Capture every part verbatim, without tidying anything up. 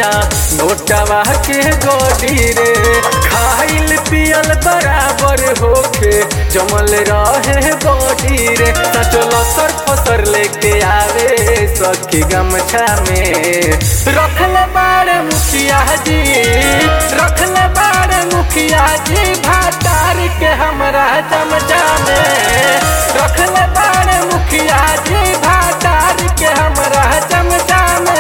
सैया नोटवा के गोडी रे। खाइल पियल बराबर होके जमल रहे बॉडी रे। चलो सर फसर लेके आवे सखी गमछा में। रखले बाड़े मुखिया जी, रखले बाड़े मुखिया जी भातार के हमरा चमचा में। रखले बाड़े मुखिया जी भातार के हमरा चमचा में।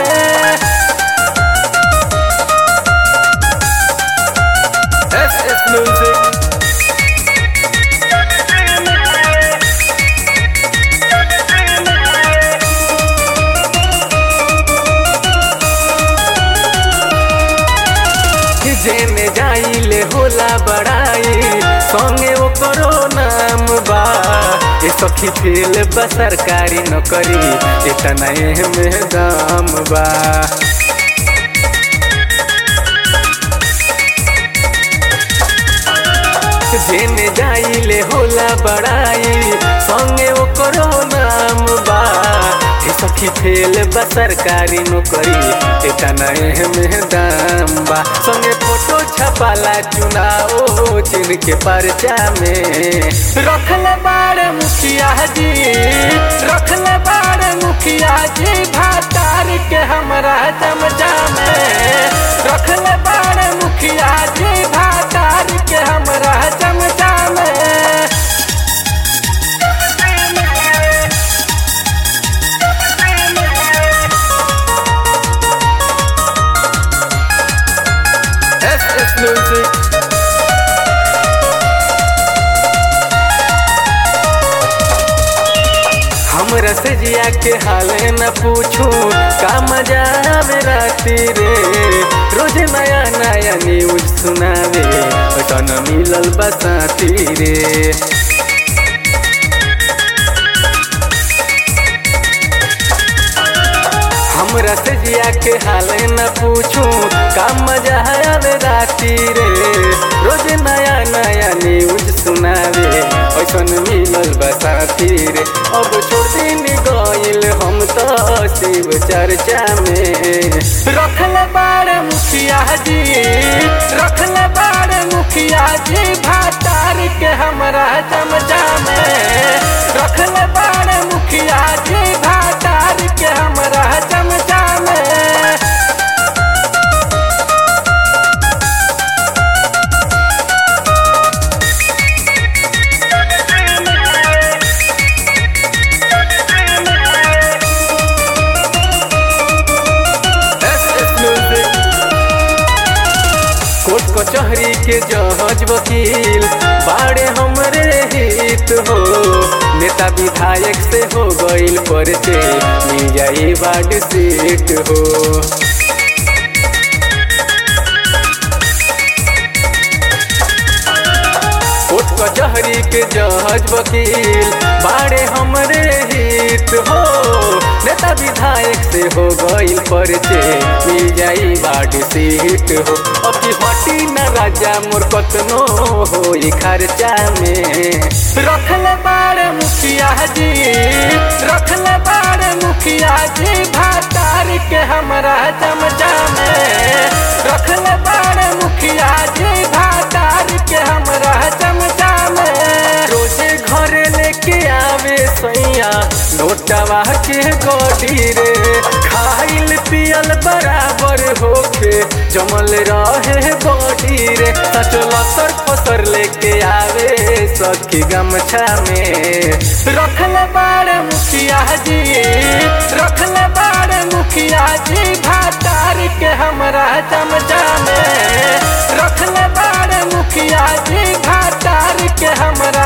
एस एस म्यूजिक जेने जाइले होला बड़ाई संगे ओकरो नाम बा। ए सखी फेल बा सरकारी नौकरी इतना में दाम बा। जेने जाइले होला बड़ाई संगे ओकरो नाम बा। ए सखी फेल बा सरकारी नौकरी इतना में दाम बा। संगे फोटो छपाला चुनाव चिन्ह के पर्चा में। रखले बाड़े मुखिया जी, रखले बाड़े मुखिया जी भातार के हमरा चमचा में। रखले बाड़े मुखिया जी भातार के हमरा चमचा में। एस एस म्यूजिक हमरा से जिया के हाले न पूछू का मजा आवे राती रे। रोज नया नया न्यूज सुनावे तन मिलल बसाती रे। हमरा से जिया के हाले न पूछू का मजा आवे राती रे। रोज नया नया न्यूज सुनावे ऐसन मिलल बसाती रे। अब छोड़ दिन गइल हम तो शिव चर्चा में। रखले बाड़े मुखिया जी, रखले बाड़े मुखिया जी भातार के हमरा चमचा में। रखले बाड़े मुखिया जी भातार के हमरा चमचा में। कोर्ट कचहरी के जज वकील बाड़े हमरे हित हो। नेता विधायक से हो गइल परचे मिल जाई वार्ड सीट हो। कोर्ट कचहरी के जज वकील बाड़े हमरे हित हो। नेता विधायक से हो गइल परचे मिल जाई वार्ड सीट हो। अब की हटी न राजा मोर कतनो होई खर्चा में। रखले बाड़े मुखिया जी, रखले बाड़े मुखिया जी भातार के हमरा चमचा में। रखले बाड़े मुखिया जी भातार के हमरा चमचा में। रोजे घरे लेके आवे सैया नोटवा के गोडी रे। खाइल पियल बराबर होके जमल रहे बॉडी रे। चलो सर फसर लेके आवे सखी गमछा में। रखले बाड़े मुखिया जी, रखले बाड़े मुखिया जी भातार के हमरा चमचा में। रखले बाड़े मुखिया जी भातार के हमरा